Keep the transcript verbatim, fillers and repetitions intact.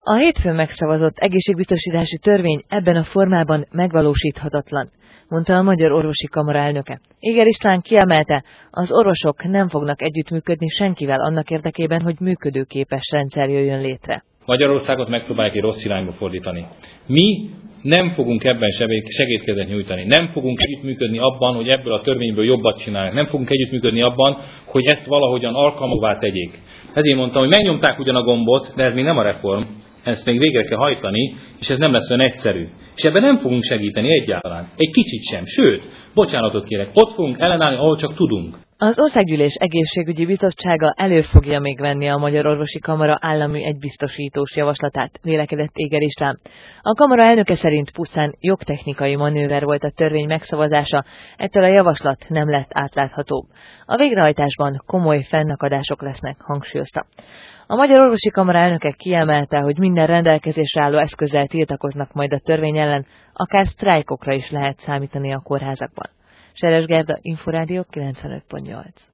A hétfőn megszavazott egészségbiztosítási törvény ebben a formában megvalósíthatatlan, mondta a Magyar Orvosi Kamara elnöke. Éger István kiemelte, az orvosok nem fognak együttműködni senkivel annak érdekében, hogy működőképes rendszer jöjjön létre. Magyarországot megpróbálják egy rossz irányba fordítani. Mi nem fogunk ebben segítséget nyújtani. Nem fogunk együttműködni abban, hogy ebből a törvényből jobbat csinálják. Nem fogunk együttműködni abban, hogy ezt valahogyan alkalmazóvá tegyék. Ezért mondtam, hogy megnyomták ugyan a gombot, de ez még nem a reform. Ezt még végre kell hajtani, és ez nem lesz olyan egyszerű. És ebben nem fogunk segíteni egyáltalán. Egy kicsit sem. Sőt, bocsánatot kérek, ott fogunk ellenállni, ahol csak tudunk. Az Országgyűlés Egészségügyi Bizottsága elő fogja még venni a Magyar Orvosi Kamara állami egybiztosítós javaslatát, vélekedett Éger István. A kamara elnöke szerint pusztán jogtechnikai manőver volt a törvény megszavazása, ettől a javaslat nem lett átláthatóbb. A végrehajtásban komoly fennakadások lesznek, hangsúlyozta. A Magyar Orvosi Kamara elnöke kiemelte, hogy minden rendelkezésre álló eszközzel tiltakoznak majd a törvény ellen, akár sztrájkokra is lehet számítani a kórházakban. Seres Gerda, Inforádió kilencvenöt pont nyolc.